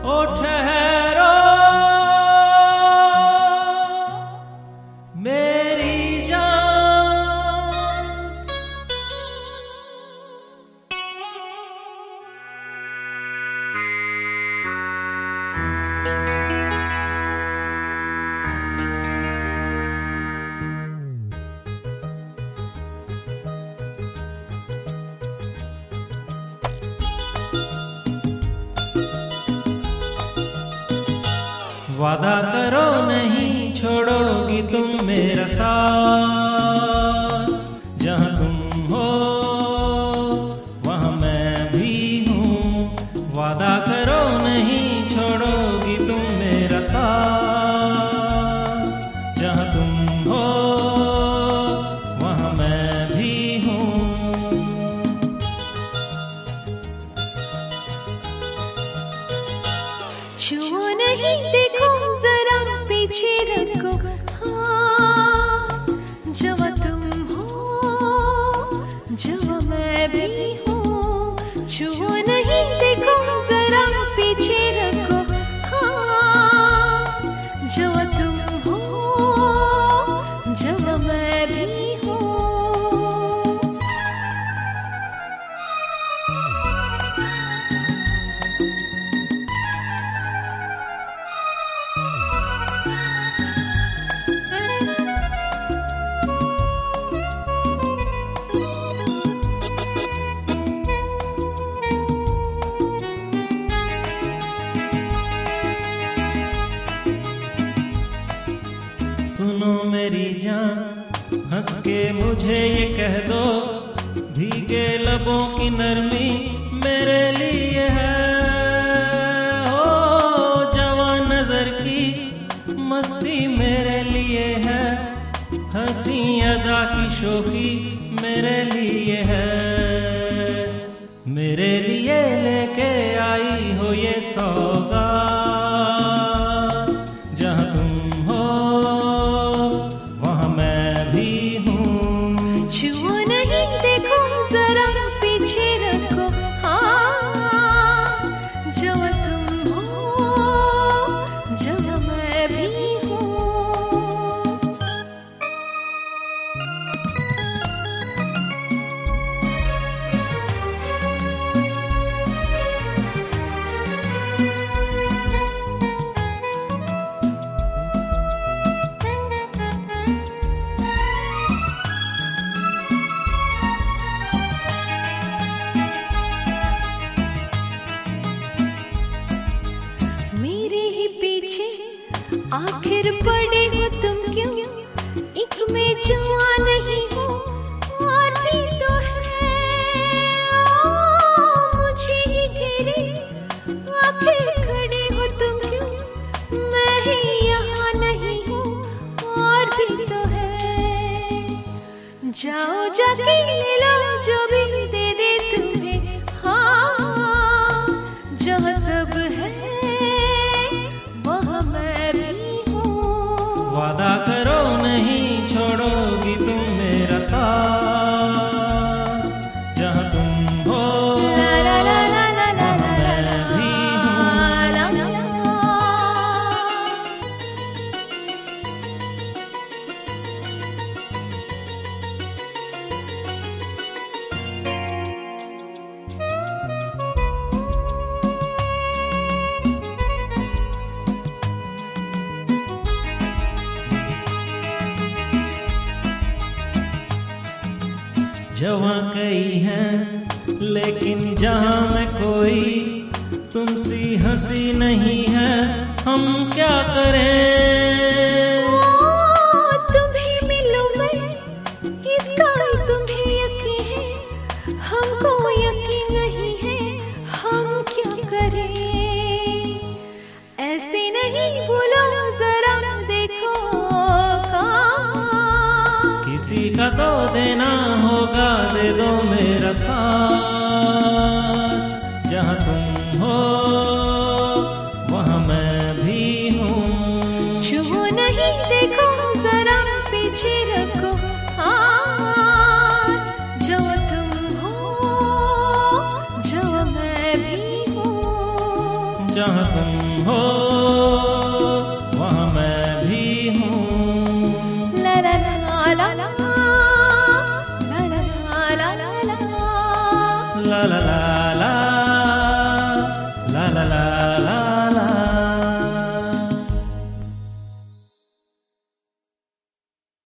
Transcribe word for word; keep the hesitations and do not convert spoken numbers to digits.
ओ ठहरो मेरी जान। वादा करो नहीं छोड़ोगी तुम मेरा साथ, जहाँ तुम हो वहाँ मैं भी हूँ। वादा करो नहीं छोड़ोगी तुम मेरा साथ, जहाँ तुम हो वहाँ मैं भी हूँ। छुओ नहीं देखो जरा पीछे रखो, हाँ जवा तुम हो जवा मैं भी हूँ। छुओ नहीं देखो जरा पीछे रखो, हाँ जवा तुम हो जवा मैं भी हूँ। सुनो मेरी जान, हंस के मुझे ये कह दो, भीगे लबों की नरमी मेरे लिए है। ओ जवान नजर की मस्ती मेरे लिए है, हंसी अदा की शोखी मेरे लिए है। मेरे लिए लेके आई हो ये सौगात, जहाँ तुम हो वहाँ मैं भी हूँ। छुओ नहीं देखो जरा पीछे रखो, हाँ जवा तुम हो जवा मैं भी हूँ। मेरे ही पीछे आखिर पड़े हो तुम क्यों, एक में जवा नहीं हो और भी तो है। ओ, मुझे ही घेरे आखिर खड़े हो तुम क्यों, मैं ही यहाँ नहीं हूँ और भी तो है। जाओ जाके ले लो जो भी दे दे तुम्हें, हाँ जहाँ सब है वहाँ मैं भी हूँ। वादा करो नहीं छोड़ोगी तुम मेरा साथ, जहाँ तुम हो ला ला ला ला ला ला वहाँ ला मैं भी हूँ। ला ला ला। जवां कई हैं लेकिन जहां में कोई तुमसी हंसी नहीं है, हम क्या करें। ओ, तुम्हें मिलूं मैं इसका तुम्हें यकीन है, हमको यकीन नहीं है, हम क्या करें। ऐसे नहीं बोलो जरा देखो कहाँ, किसी का तो देना होगा, दे दो मेरा साथ, जहाँ तुम हो वहाँ मैं भी हूँ। छुओ नहीं देखो जरा पीछे रखो, हाँ जो तुम हो जो मैं भी हूँ। जहाँ तुम हो वहाँ मैं भी हूँ। ला ला ला ला ला ला ला ला ला ला ला ला ला ला ला ला ला ला।